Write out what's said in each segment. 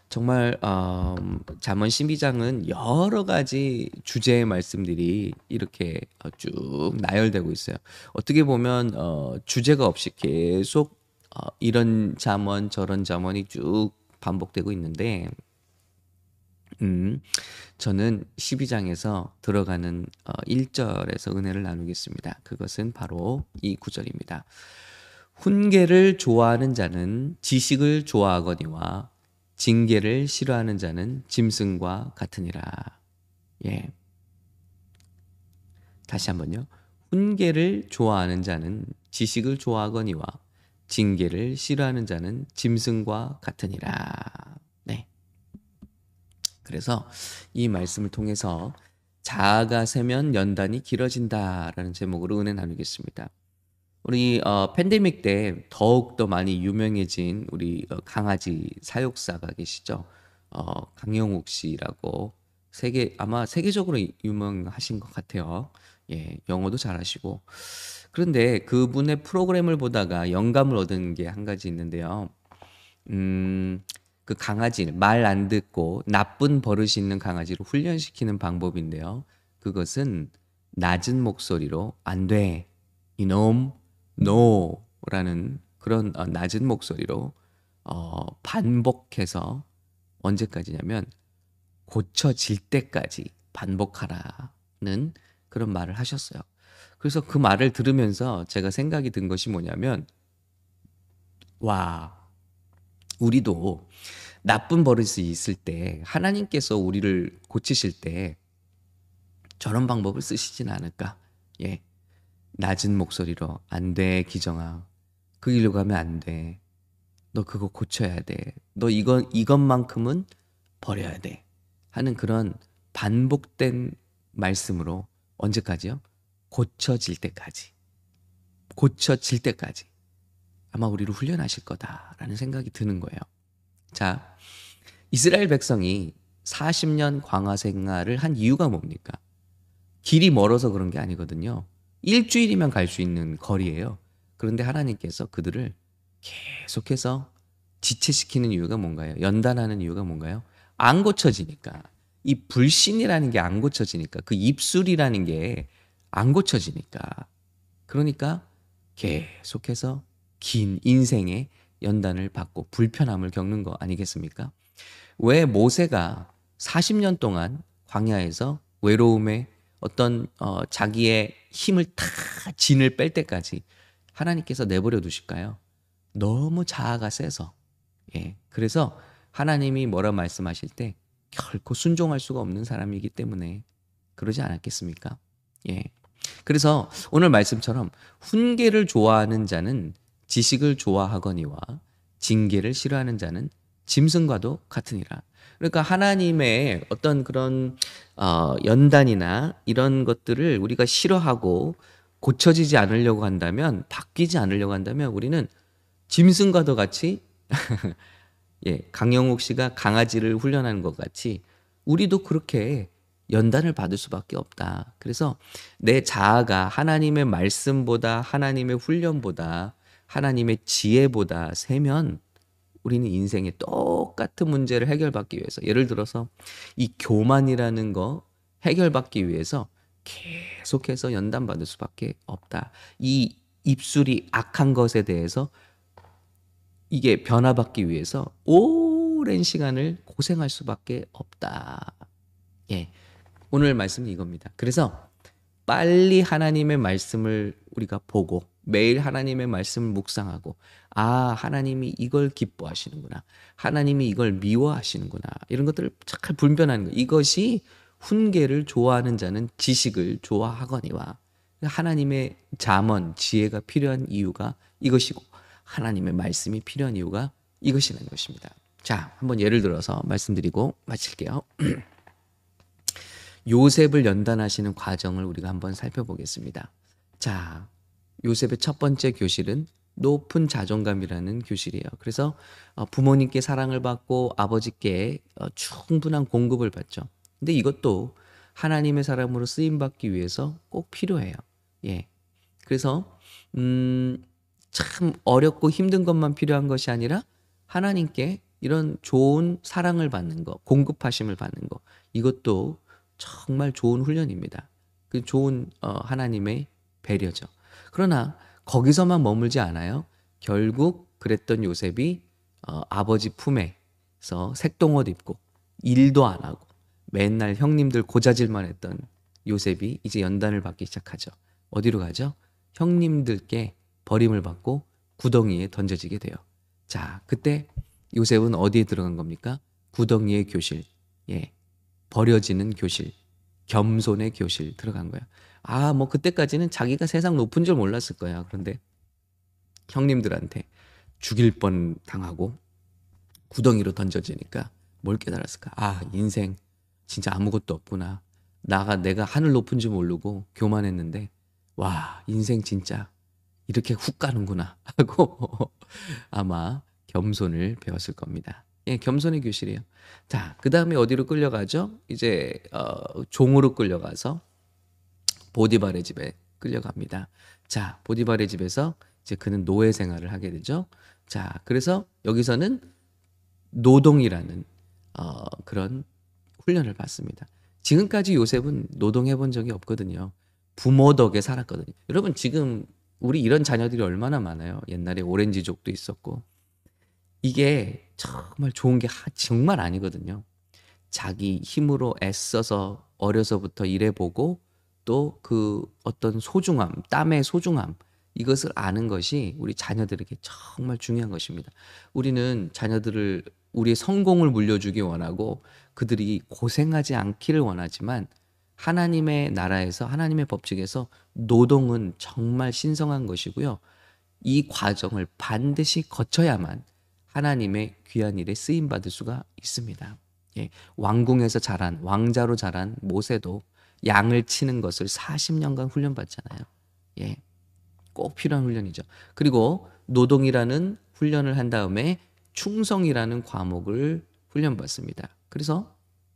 정말 잠언 12장은 여러 가지 주제의 말씀들이 이렇게 쭉 나열되고 있어요. 어떻게 보면 주제가 없이 계속 이런 잠언 저런 잠언이 쭉 반복되고 있는데 음 저는 12장에서 들어가는 1절에서 은혜를 나누겠습니다. 그것은 바로 이 구절입니다. 훈계를 좋아하는 자는 지식을 좋아하거니와 징계를 싫어하는 자는 짐승과 같으니라. 예. 다시 한번요. 훈계를 좋아하는 자는 지식을 좋아하거니와 징계를 싫어하는 자는 짐승과 같으니라. 네. 그래서 이 말씀을 통해서 자아가 세면 연단이 길어진다라는 제목으로 은혜 나누겠습니다. 우리 팬데믹 때 더욱더 많이 유명해진 우리 강아지 사육사가 계시죠. 강영욱 씨라고 아마 세계적으로 유명하신 것 같아요. 예, 영어도 잘하시고. 그런데 그분의 프로그램을 보다가 영감을 얻은 게 한 가지 있는데요. 그 강아지 말 안 듣고 나쁜 버릇이 있는 강아지를 훈련시키는 방법인데요. 그것은 낮은 목소리로 안 돼. 이놈 노라는 그런 낮은 목소리로 반복해서 언제까지냐면 고쳐질 때까지 반복하라는 그런 말을 하셨어요. 그래서 그 말을 들으면서 제가 생각이 든 것이 뭐냐면 와, 우리도 나쁜 버릇이 있을 때 하나님께서 우리를 고치실 때 저런 방법을 쓰시진 않을까? 예. 낮은 목소리로 안 돼, 기정아. 그 길로 가면 안 돼. 너 그거 고쳐야 돼. 너 이것만큼은 버려야 돼. 하는 그런 반복된 말씀으로 언제까지요? 고쳐질 때까지. 고쳐질 때까지. 아마 우리를 훈련하실 거다라는 생각이 드는 거예요. 자, 이스라엘 백성이 40년 광야 생활을 한 이유가 뭡니까? 길이 멀어서 그런 게 아니거든요. 일주일이면 갈 수 있는 거리예요. 그런데 하나님께서 그들을 계속해서 지체시키는 이유가 뭔가요? 연단하는 이유가 뭔가요? 안 고쳐지니까. 이 불신이라는 게 안 고쳐지니까. 그 입술이라는 게 안 고쳐지니까. 그러니까 계속해서 긴 인생의 연단을 받고 불편함을 겪는 거 아니겠습니까? 왜 모세가 40년 동안 광야에서 외로움에 어떤 자기의 힘을 다 진을 뺄 때까지 하나님께서 내버려 두실까요? 너무 자아가 세서. 예. 그래서 하나님이 뭐라 말씀하실 때 결코 순종할 수가 없는 사람이기 때문에 그러지 않았겠습니까? 예. 그래서 오늘 말씀처럼 훈계를 좋아하는 자는 지식을 좋아하거니와 징계를 싫어하는 자는 짐승과도 같으니라. 그러니까 하나님의 어떤 그런 연단이나 이런 것들을 우리가 싫어하고 고쳐지지 않으려고 한다면, 바뀌지 않으려고 한다면 우리는 짐승과도 같이 예, 강영욱 씨가 강아지를 훈련하는 것 같이 우리도 그렇게 연단을 받을 수밖에 없다. 그래서 내 자아가 하나님의 말씀보다, 하나님의 훈련보다, 하나님의 지혜보다 세면 우리는 인생의 똑같은 문제를 해결받기 위해서, 예를 들어서 이 교만이라는 거 해결받기 위해서 계속해서 연단받을 수밖에 없다. 이 입술이 악한 것에 대해서 이게 변화받기 위해서 오랜 시간을 고생할 수밖에 없다. 예. 오늘 말씀은 이겁니다. 그래서 빨리 하나님의 말씀을 우리가 보고 매일 하나님의 말씀을 묵상하고 하나님이 이걸 기뻐하시는구나. 하나님이 이걸 미워하시는구나. 이런 것들을 잘 분별하는 거. 이것이 훈계를 좋아하는 자는 지식을 좋아하거니와 하나님의 잠언, 지혜가 필요한 이유가 이것이고 하나님의 말씀이 필요한 이유가 이것이라는 것입니다. 자, 한번 예를 들어서 말씀드리고 마칠게요. 요셉을 연단하시는 과정을 우리가 한번 살펴보겠습니다. 자, 요셉의 첫 번째 교실은 높은 자존감이라는 교실이에요. 그래서 부모님께 사랑을 받고 아버지께 충분한 공급을 받죠. 근데 이것도 하나님의 사람으로 쓰임 받기 위해서 꼭 필요해요. 예. 그래서 참 어렵고 힘든 것만 필요한 것이 아니라 하나님께 이런 좋은 사랑을 받는 거, 공급하심을 받는 거, 이것도 정말 좋은 훈련입니다. 그 좋은 하나님의 배려죠. 그러나 거기서만 머물지 않아요. 결국 그랬던 요셉이 아버지 품에서 색동옷 입고 일도 안 하고 맨날 형님들 고자질만 했던 요셉이 이제 연단을 받기 시작하죠. 어디로 가죠? 형님들께 버림을 받고 구덩이에 던져지게 돼요. 자, 그때 요셉은 어디에 들어간 겁니까? 구덩이의 교실, 예, 버려지는 교실, 겸손의 교실 들어간 거야. 뭐 그때까지는 자기가 세상 높은 줄 몰랐을 거야. 그런데 형님들한테 죽일 뻔 당하고 구덩이로 던져지니까 뭘 깨달았을까? 인생 진짜 아무것도 없구나. 내가 하늘 높은 줄 모르고 교만했는데, 와, 인생 진짜 이렇게 훅 가는구나 하고 아마 겸손을 배웠을 겁니다. 예, 겸손의 교실이에요. 자, 그 다음에 어디로 끌려가죠? 이제 종으로 끌려가서 보디발의 집에 끌려갑니다. 자, 보디발의 집에서 이제 그는 노예 생활을 하게 되죠. 자, 그래서 여기서는 노동이라는 그런 훈련을 받습니다. 지금까지 요셉은 노동해 본 적이 없거든요. 부모 덕에 살았거든요. 여러분, 지금 우리 이런 자녀들이 얼마나 많아요. 옛날에 오렌지족도 있었고. 이게 정말 좋은 게 정말 아니거든요. 자기 힘으로 애써서 어려서부터 일해보고 또 그 어떤 소중함, 땀의 소중함, 이것을 아는 것이 우리 자녀들에게 정말 중요한 것입니다. 우리는 자녀들을 우리의 성공을 물려주기 원하고 그들이 고생하지 않기를 원하지만 하나님의 나라에서 하나님의 법칙에서 노동은 정말 신성한 것이고요. 이 과정을 반드시 거쳐야만 하나님의 귀한 일에 쓰임 받을 수가 있습니다. 예, 왕궁에서 자란 왕자로 자란 모세도 양을 치는 것을 40년간 훈련받잖아요. 예, 꼭 필요한 훈련이죠. 그리고 노동이라는 훈련을 한 다음에 충성이라는 과목을 훈련받습니다. 그래서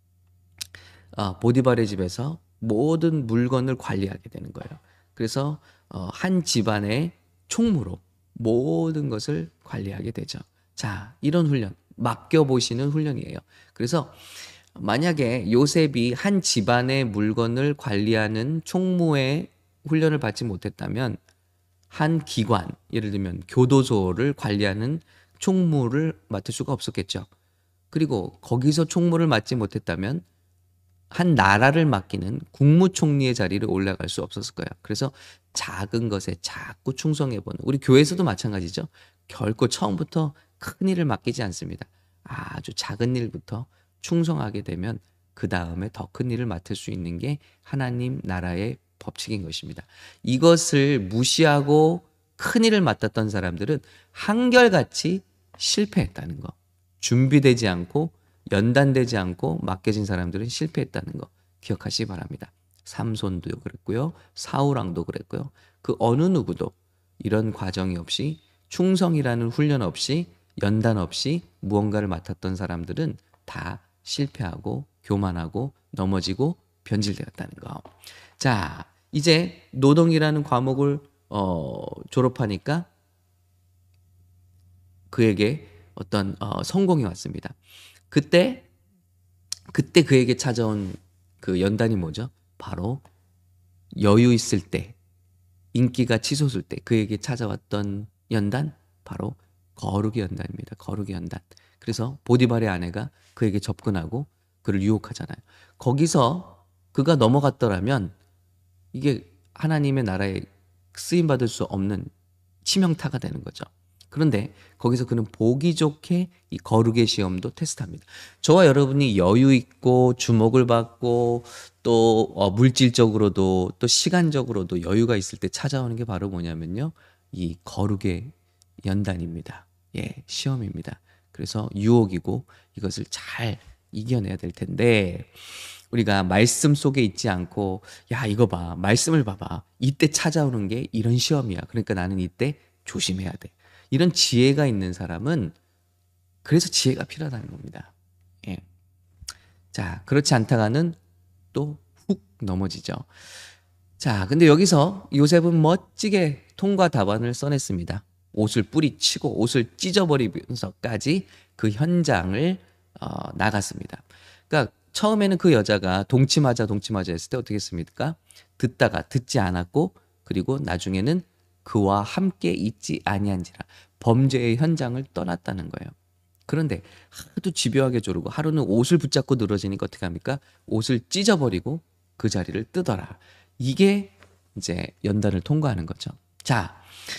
보디발의 집에서 모든 물건을 관리하게 되는 거예요. 그래서 한 집안의 총무로 모든 것을 관리하게 되죠. 자, 이런 훈련, 맡겨보시는 훈련이에요. 그래서 만약에 요셉이 한 집안의 물건을 관리하는 총무의 훈련을 받지 못했다면 한 기관, 예를 들면 교도소를 관리하는 총무를 맡을 수가 없었겠죠. 그리고 거기서 총무를 맡지 못했다면 한 나라를 맡기는 국무총리의 자리를 올라갈 수 없었을 거예요. 그래서 작은 것에 자꾸 충성해보는, 우리 교회에서도 마찬가지죠. 결코 처음부터 큰 일을 맡기지 않습니다. 아주 작은 일부터 충성하게 되면 그 다음에 더 큰 일을 맡을 수 있는 게 하나님 나라의 법칙인 것입니다. 이것을 무시하고 큰 일을 맡았던 사람들은 한결같이 실패했다는 거. 준비되지 않고 연단되지 않고 맡겨진 사람들은 실패했다는 거 기억하시기 바랍니다. 삼손도 그랬고요. 사울왕도 그랬고요. 그 어느 누구도 이런 과정이 없이 충성이라는 훈련 없이 연단 없이 무언가를 맡았던 사람들은 다 실패하고 교만하고 넘어지고 변질되었다는 거. 자, 이제 노동이라는 과목을 졸업하니까 그에게 어떤 성공이 왔습니다. 그때 그에게 찾아온 그 연단이 뭐죠? 바로 여유 있을 때, 인기가 치솟을 때 그에게 찾아왔던 연단, 바로 거룩의 연단입니다. 거룩의 연단. 그래서 보디발의 아내가 그에게 접근하고 그를 유혹하잖아요. 거기서 그가 넘어갔더라면 이게 하나님의 나라에 쓰임받을 수 없는 치명타가 되는 거죠. 그런데 거기서 그는 보기 좋게 이 거룩의 시험도 테스트합니다. 저와 여러분이 여유 있고 주목을 받고 또 물질적으로도 또 시간적으로도 여유가 있을 때 찾아오는 게 바로 뭐냐면요, 이 거룩의 연단입니다. 예, 시험입니다. 그래서 유혹이고 이것을 잘 이겨내야 될 텐데, 우리가 말씀 속에 있지 않고 야, 이거 봐, 말씀을 봐봐, 이때 찾아오는 게 이런 시험이야, 그러니까 나는 이때 조심해야 돼, 이런 지혜가 있는 사람은, 그래서 지혜가 필요하다는 겁니다. 예. 자, 그렇지 않다가는 또 훅 넘어지죠. 자, 근데 여기서 요셉은 멋지게 통과 답안을 써냈습니다. 옷을 뿌리치고 옷을 찢어버리면서까지 그 현장을 나갔습니다. 그러니까 처음에는 그 여자가 동침하자 했을 때 어떻게 했습니까? 듣다가 듣지 않았고 그리고 나중에는 그와 함께 있지 아니한지라 범죄의 현장을 떠났다는 거예요. 그런데 하도 집요하게 조르고 하루는 옷을 붙잡고 늘어지니까 어떻게 합니까? 옷을 찢어버리고 그 자리를 뜨더라. 이게 이제 연단을 통과하는 거죠. 자,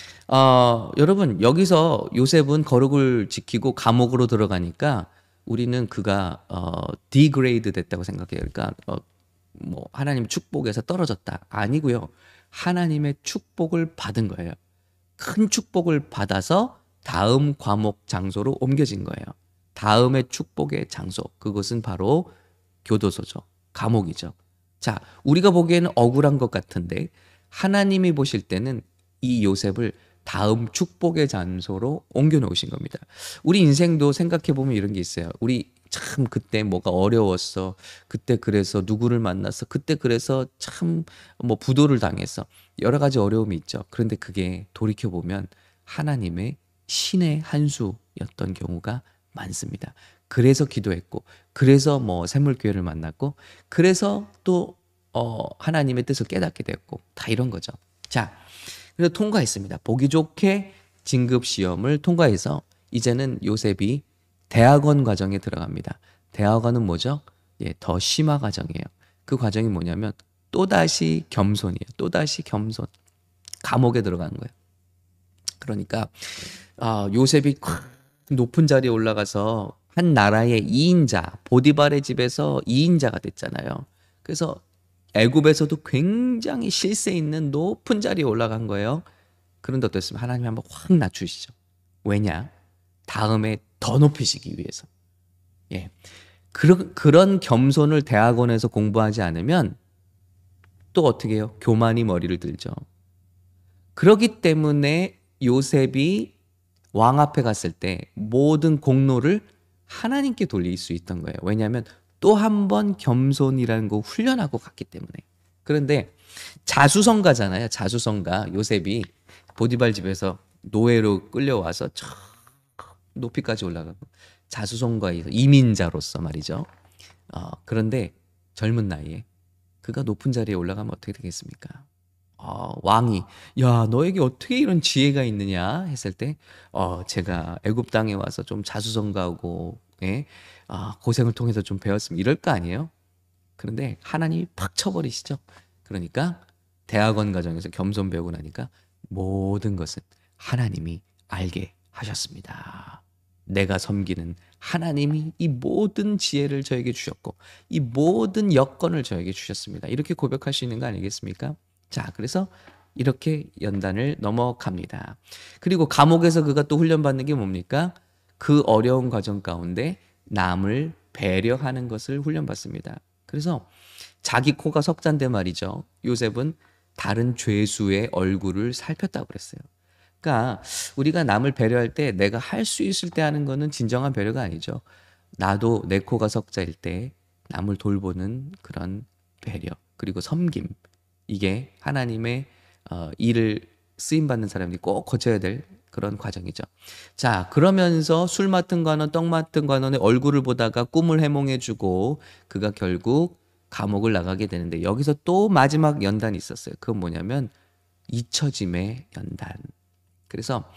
여러분 여기서 요셉은 거룩을 지키고 감옥으로 들어가니까 우리는 그가 디그레이드 됐다고 생각해요. 그러니까 뭐 하나님 축복에서 떨어졌다. 아니고요. 하나님의 축복을 받은 거예요. 큰 축복을 받아서 다음 과목 장소로 옮겨진 거예요. 다음의 축복의 장소. 그것은 바로 교도소죠. 감옥이죠. 자, 우리가 보기에는 억울한 것 같은데 하나님이 보실 때는 이 요셉을 다음 축복의 장소로 옮겨 놓으신 겁니다. 우리 인생도 생각해 보면 이런 게 있어요. 우리 참 그때 뭐가 어려웠어. 그때 그래서 누구를 만났어. 그때 그래서 참 뭐 부도를 당했어. 여러 가지 어려움이 있죠. 그런데 그게 돌이켜 보면 하나님의 신의 한 수였던 경우가 많습니다. 그래서 기도했고, 그래서 뭐 샘물교회를 만났고, 그래서 또 하나님의 뜻을 깨닫게 됐고, 다 이런 거죠. 자, 그래서 통과했습니다. 보기 좋게 진급 시험을 통과해서 이제는 요셉이 대학원 과정에 들어갑니다. 대학원은 뭐죠? 예, 더 심화 과정이에요. 그 과정이 뭐냐면 또다시 겸손이에요. 또다시 겸손. 감옥에 들어가는 거예요. 그러니까 요셉이 높은 자리에 올라가서 한 나라의 2인자, 보디발의 집에서 2인자가 됐잖아요. 그래서 애굽에서도 굉장히 실세 있는 높은 자리에 올라간 거예요. 그런데 어떻습니까? 하나님이 한번 확 낮추시죠. 왜냐? 다음에 더 높이시기 위해서. 예. 그런 겸손을 대학원에서 공부하지 않으면 또 어떻게 해요? 교만이 머리를 들죠. 그렇기 때문에 요셉이 왕 앞에 갔을 때 모든 공로를 하나님께 돌릴 수 있던 거예요. 왜냐하면 또 한 번 겸손이라는 거 훈련하고 갔기 때문에. 그런데 자수성가잖아요. 자수성가. 요셉이 보디발 집에서 노예로 끌려와서 저 높이까지 올라가고 자수성가에서 이민자로서 말이죠. 그런데 젊은 나이에 그가 높은 자리에 올라가면 어떻게 되겠습니까? 왕이 야 너에게 어떻게 이런 지혜가 있느냐 했을 때 제가 애굽 땅에 와서 좀 자수성가하고 예? 고생을 통해서 좀 배웠으면 이럴 거 아니에요? 그런데 하나님이 팍 쳐버리시죠. 그러니까 대학원 과정에서 겸손 배우고 나니까 모든 것은 하나님이 알게 하셨습니다. 내가 섬기는 하나님이 이 모든 지혜를 저에게 주셨고 이 모든 여건을 저에게 주셨습니다. 이렇게 고백할 수 있는 거 아니겠습니까? 자, 그래서 이렇게 연단을 넘어갑니다. 그리고 감옥에서 그가 또 훈련받는 게 뭡니까? 그 어려운 과정 가운데 남을 배려하는 것을 훈련받습니다. 그래서 자기 코가 석잔데 말이죠. 요셉은 다른 죄수의 얼굴을 살폈다고 그랬어요. 그러니까 우리가 남을 배려할 때 내가 할 수 있을 때 하는 거는 진정한 배려가 아니죠. 나도 내 코가 석자일 때 남을 돌보는 그런 배려 그리고 섬김 이게 하나님의 일을 쓰임받는 사람들이 꼭 거쳐야 될 그런 과정이죠. 자, 그러면서 술 맡은 관원, 떡 맡은 관원의 얼굴을 보다가 꿈을 해몽해주고 그가 결국 감옥을 나가게 되는데 여기서 또 마지막 연단이 있었어요. 그건 뭐냐면 잊혀짐의 연단. 그래서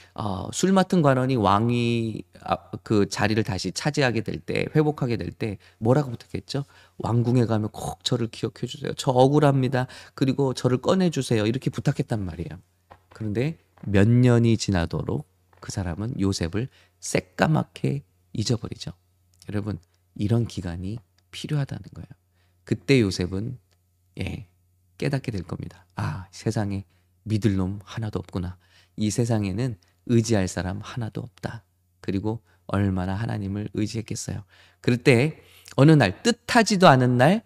술 맡은 관원이 왕이 그 자리를 다시 차지하게 될 때, 회복하게 될 때 뭐라고 부탁했죠? 왕궁에 가면 꼭 저를 기억해 주세요. 저 억울합니다. 그리고 저를 꺼내 주세요. 이렇게 부탁했단 말이에요. 그런데 몇 년이 지나도록 그 사람은 요셉을 새까맣게 잊어버리죠. 여러분, 이런 기간이 필요하다는 거예요. 그때 요셉은 깨닫게 될 겁니다. 세상에 믿을 놈 하나도 없구나. 이 세상에는 의지할 사람 하나도 없다. 그리고 얼마나 하나님을 의지했겠어요. 그럴 때 어느 날 뜻하지도 않은 날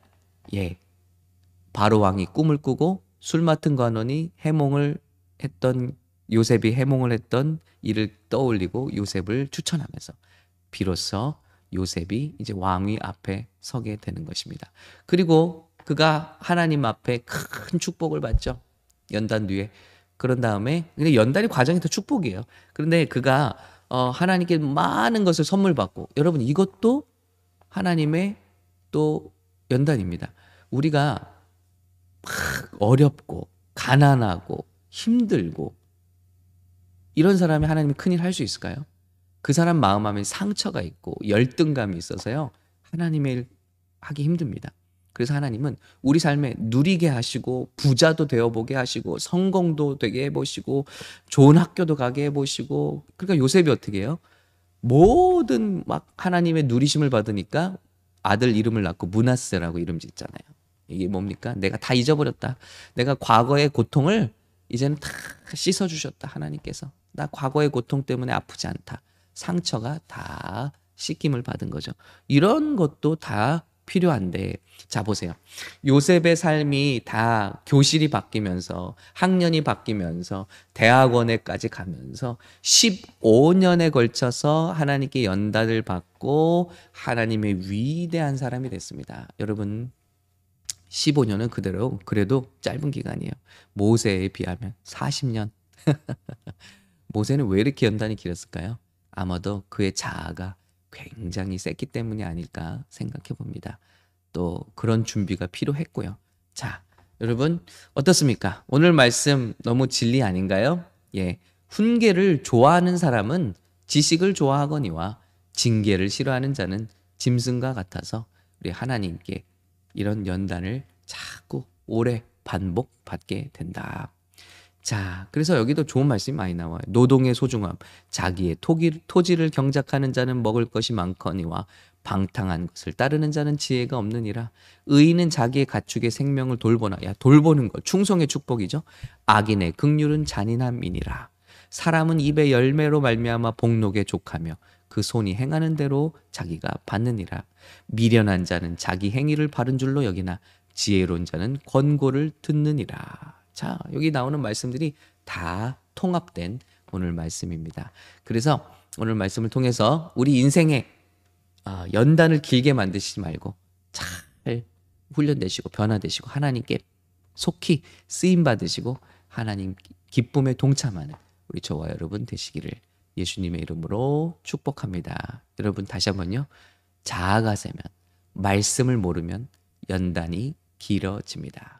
바로 왕이 꿈을 꾸고 술 맡은 관원이 요셉이 해몽을 했던 일을 떠올리고 요셉을 추천하면서 비로소 요셉이 이제 왕위 앞에 서게 되는 것입니다. 그리고 그가 하나님 앞에 큰 축복을 받죠. 연단 뒤에. 그런 다음에 근데 연단의 과정이 더 축복이에요. 그런데 그가 하나님께 많은 것을 선물 받고 여러분 이것도 하나님의 또 연단입니다. 우리가 막 어렵고 가난하고 힘들고 이런 사람이 하나님이 큰일 할 수 있을까요? 그 사람 마음 안에 상처가 있고 열등감이 있어서요. 하나님의 일 하기 힘듭니다. 그래서 하나님은 우리 삶에 누리게 하시고 부자도 되어보게 하시고 성공도 되게 해보시고 좋은 학교도 가게 해보시고 그러니까 요셉이 어떻게 해요? 모든 막 하나님의 누리심을 받으니까 아들 이름을 낳고 므낫세라고 이름 짓잖아요. 이게 뭡니까? 내가 다 잊어버렸다. 내가 과거의 고통을 이제는 다 씻어주셨다. 하나님께서. 나 과거의 고통 때문에 아프지 않다. 상처가 다 씻김을 받은 거죠. 이런 것도 다 필요한데 자 보세요. 요셉의 삶이 다 교실이 바뀌면서 학년이 바뀌면서 대학원에까지 가면서 15년에 걸쳐서 하나님께 연단을 받고 하나님의 위대한 사람이 됐습니다. 여러분 15년은 그래도 짧은 기간이에요. 모세에 비하면 40년. 모세는 왜 이렇게 연단이 길었을까요? 아마도 그의 자아가 굉장히 셌기 때문이 아닐까 생각해 봅니다. 또 그런 준비가 필요했고요. 자, 여러분 어떻습니까? 오늘 말씀 너무 진리 아닌가요? 예, 훈계를 좋아하는 사람은 지식을 좋아하거니와 징계를 싫어하는 자는 짐승과 같아서 우리 하나님께 이런 연단을 자꾸 오래 반복받게 된다. 자, 그래서 여기도 좋은 말씀이 많이 나와요. 노동의 소중함, 자기의 토지를 경작하는 자는 먹을 것이 많거니와 방탕한 것을 따르는 자는 지혜가 없느니라. 의인은 자기의 가축의 생명을 돌보나. 야, 돌보는 것, 충성의 축복이죠. 악인의 긍휼은 잔인함이니라. 사람은 입의 열매로 말미암아 복록에 족하며 그 손이 행하는 대로 자기가 받느니라. 미련한 자는 자기 행위를 바른 줄로 여기나 지혜로운 자는 권고를 듣느니라. 자, 여기 나오는 말씀들이 다 통합된 오늘 말씀입니다. 그래서 오늘 말씀을 통해서 우리 인생에 연단을 길게 만드시지 말고 잘 훈련되시고 변화되시고 하나님께 속히 쓰임 받으시고 하나님 기쁨에 동참하는 우리 저와 여러분 되시기를 예수님의 이름으로 축복합니다. 여러분 다시 한번요. 자아가 세면 말씀을 모르면 연단이 길어집니다.